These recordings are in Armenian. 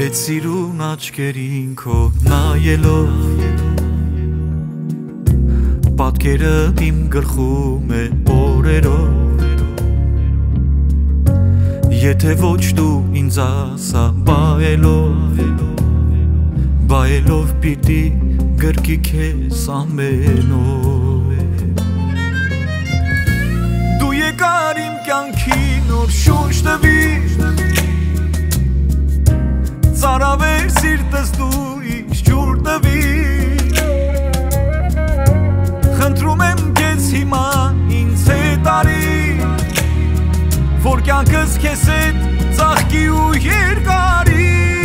Այդ սիրուն աչքերին քո նայելով Պատկերը իմ գլխում է օրերով Եթե ոչ դու ինձ ասա Բայելով պիտի գրկի քեզ ամենով Դու եկար իմ կյանքի նոր շունչ տվիր Ծարավեր սիրտս դու ինձ ջուր տվիր Խնդրում եմ քեզ հիմա ինձ հետ արի Որ կյանքս քեզ հետ ծաղկի ու երկարի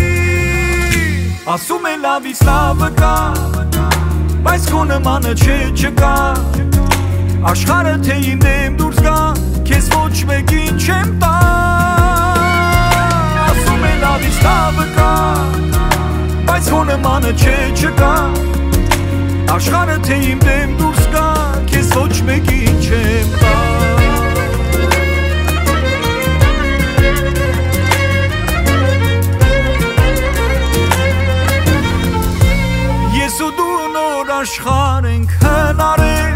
Ասում է լավից լավը կա Բայց քո նմանը չկա Աշխարհը թե իմ դեմ դուրս գա Քեզ ոչ մեկին չեմ տա Ասում է լավից լավը կա Բայց քո նմանը չկա Աշխարհը թե իմ դեմ դուրս գա Քեզ ոչ մեկին չեմ տա Ես ու դու նոր աշխարհ ենք հնարել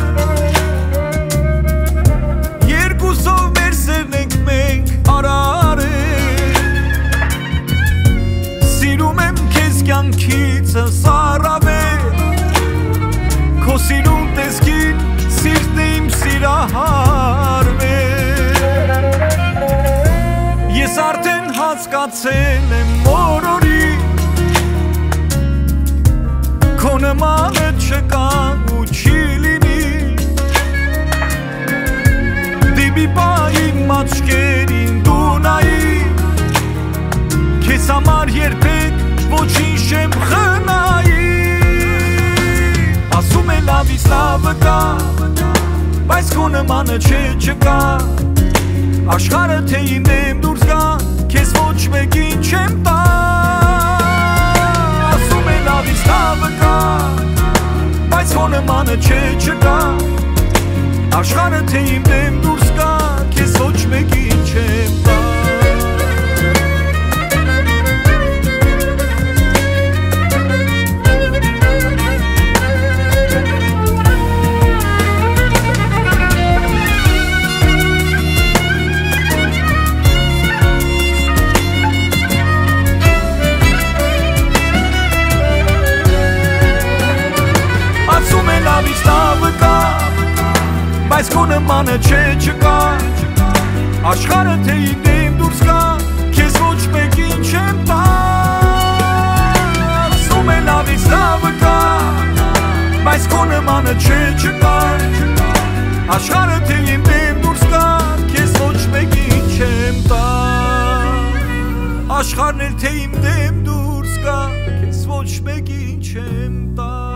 Երկուսով մեր սերն ենք մենք արարել Սիրում եմ քեզ կյանքիցս առավել Քո սիրուն տեսքին սիրտն իմ սիրահարվել Ես արդեն հասկացել եմ օրորի Քո նմանը չկա ու չի լինի Դիպի պահին մաչկերին դու նայի Քեզ համար երբեք ոչինչ չեմ խնայի Ասում է լավից լավը կա Բայց քո նմանը չկա Աշխարհը թե իմ դեմ դուրս գա Քեզ ոչ մեկին չեմ տա Ասում է լավից լավը կա Բայց քո նմանը չկա Աշխարհը թե իմ դեմ դուրս գա Քեզ ոչ մեկին չեմ տա Բայց քո նմանը չկա Աշխարհը թե իմ դեմ դուրս գա Քեզ ոչ մեկին չեմ տա Ասում է լավից լավը կա Բայց քո նմանը չկա Աշխարհը թե իմ դեմ դուրս գա Քեզ ոչ մեկին չեմ տա Աշխարհն էլ թե իմ դեմ դուրս գա Քեզ ոչ մեկին չեմ տա